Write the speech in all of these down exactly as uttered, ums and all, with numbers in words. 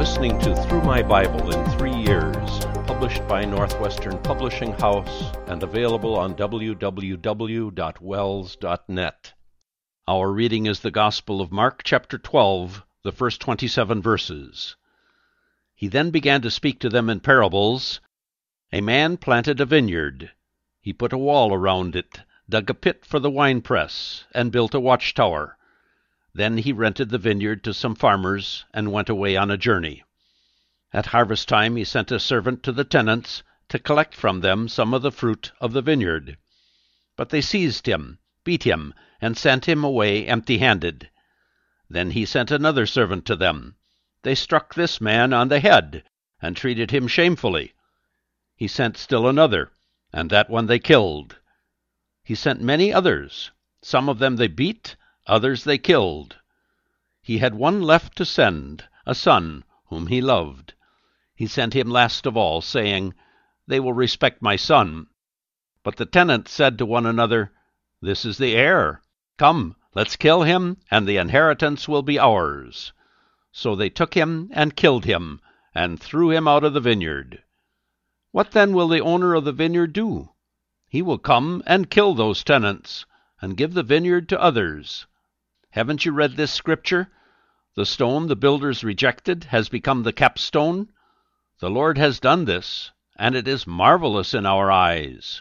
listening to Through My Bible in Three Years, published by Northwestern Publishing House and available on w w w dot wells dot net. Our reading is the Gospel of Mark, chapter twelve, the first twenty-seven verses. He then began to speak to them in parables. A man planted a vineyard. He put a wall around it, dug a pit for the winepress, and built a watchtower. Then he rented the vineyard to some farmers and went away on a journey. At harvest time he sent a servant to the tenants to collect from them some of the fruit of the vineyard. But they seized him, beat him, and sent him away empty-handed. Then he sent another servant to them. They struck this man on the head and treated him shamefully. He sent still another, and that one they killed. He sent many others. Some of them they beat, others they killed. He had one left to send, a son, whom he loved. He sent him last of all, saying, "They will respect my son." But the tenants said to one another, "This is the heir. Come, let's kill him, and the inheritance will be ours." So they took him and killed him, and threw him out of the vineyard. What then will the owner of the vineyard do? He will come and kill those tenants, and give the vineyard to others. Haven't you read this scripture? The stone the builders rejected has become the capstone. The Lord has done this, and it is marvelous in our eyes.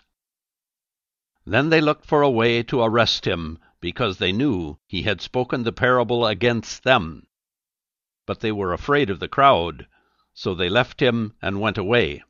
Then they looked for a way to arrest him, because they knew he had spoken the parable against them. But they were afraid of the crowd, so they left him and went away.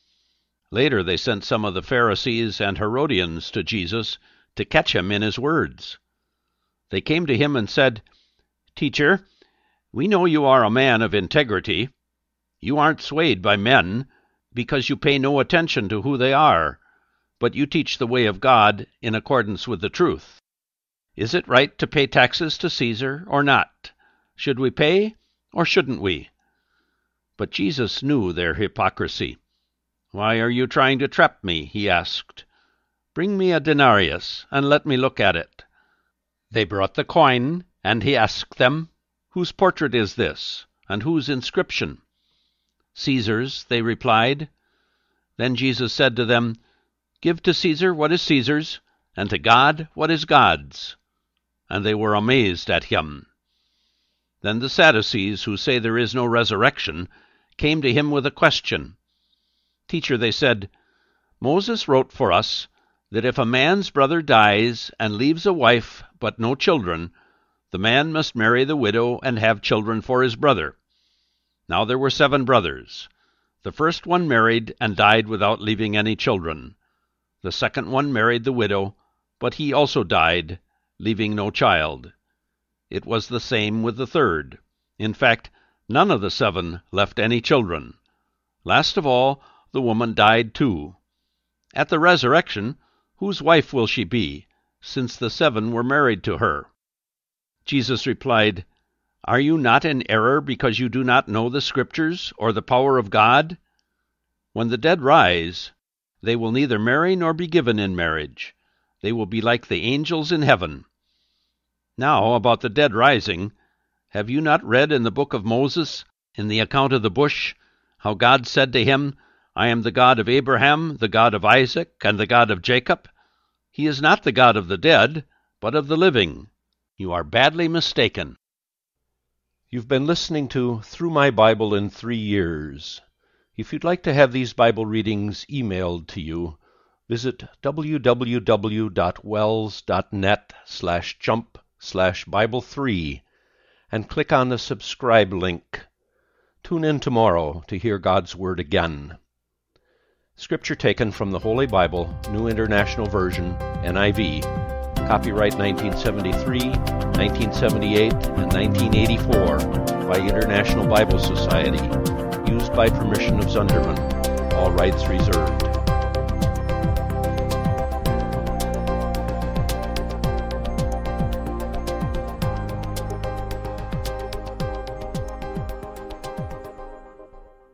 Later they sent some of the Pharisees and Herodians to Jesus to catch him in his words. They came to him and said, "Teacher, we know you are a man of integrity. You aren't swayed by men, because you pay no attention to who they are, but you teach the way of God in accordance with the truth. Is it right to pay taxes to Caesar or not? Should we pay or shouldn't we?" But Jesus knew their hypocrisy. "Why are you trying to trap me?" he asked. "Bring me a denarius, and let me look at it." They brought the coin, and he asked them, "Whose portrait is this, and whose inscription?" "Caesar's," they replied. Then Jesus said to them, "Give to Caesar what is Caesar's, and to God what is God's." And they were amazed at him. Then the Sadducees, who say there is no resurrection, came to him with a question. "Teacher," they said, "Moses wrote for us that if a man's brother dies and leaves a wife but no children, the man must marry the widow and have children for his brother. Now there were seven brothers. The first one married and died without leaving any children. The second one married the widow, but he also died, leaving no child. It was the same with the third. In fact, none of the seven left any children. Last of all, the woman died too. At the resurrection, whose wife will she be, since the seven were married to her?" Jesus replied, "Are you not in error because you do not know the Scriptures or the power of God? When the dead rise, they will neither marry nor be given in marriage. They will be like the angels in heaven. Now, about the dead rising, have you not read in the book of Moses, in the account of the bush, how God said to him, 'I am the God of Abraham, the God of Isaac, and the God of Jacob'? He is not the God of the dead, but of the living. You are badly mistaken." You've been listening to Through My Bible in Three Years. If you'd like to have these Bible readings emailed to you, visit w w w dot wells dot net slash jump slash Bible three and click on the subscribe link. Tune in tomorrow to hear God's Word again. Scripture taken from the Holy Bible, New International Version, N I V. Copyright nineteen seventy-three, nineteen seventy-eight, and nineteen eighty-four by International Bible Society. Used by permission of Zunderman. All rights reserved.